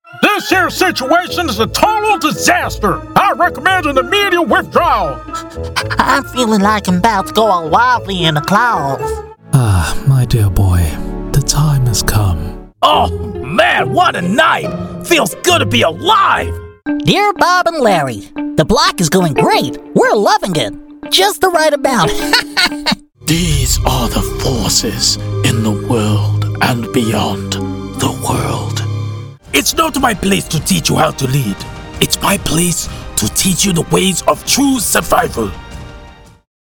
This here situation is a total disaster. I recommend an immediate withdrawal. I'm feeling like I'm about to go all wildly in the clouds. Ah, my dear boy, the time has come. Oh, man, what a night! Feels good to be alive! Dear Bob and Larry, the block is going great. We're loving it. Just the right amount. These are the forces in the world and beyond the world. It's not my place to teach you how to lead. It's my place to teach you the ways of true survival.